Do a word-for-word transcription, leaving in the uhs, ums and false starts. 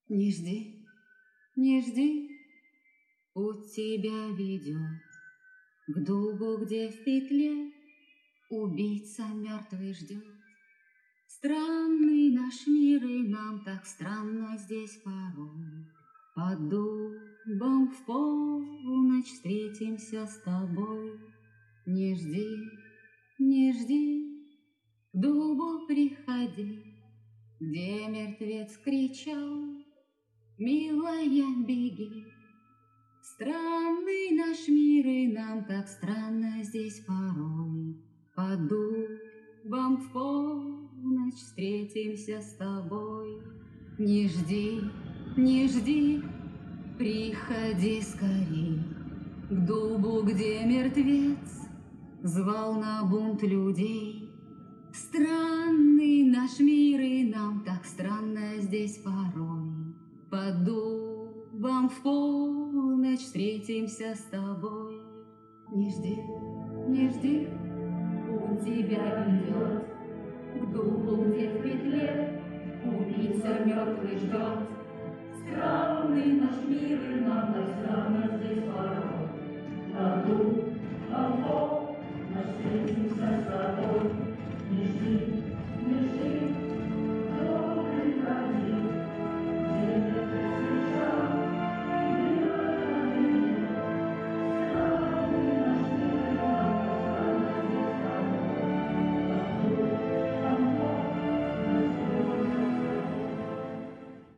Не жди, не жди, путь тебя ведет к дубу, где в петле убийца мертвый ждет. Странный наш мир, и нам так странно здесь порой. Под дубом в полночь встретимся с тобой. Не жди, не жди, к дубу приходи, где мертвец кричал: милая, беги. Странный наш мир, и нам так странно здесь порой. Под дубом в полночь встретимся с тобой. Не жди, не жди, приходи скорей к дубу, где мертвец звал на бунт людей. Странный наш мир, и нам так странно здесь порой. Под дубом в полночь встретимся с тобой. Не жди, не жди, путь тебя ведет к дубу, где в петле убийца мертвый ждет. Странный наш мир, и нам так странно здесь порой.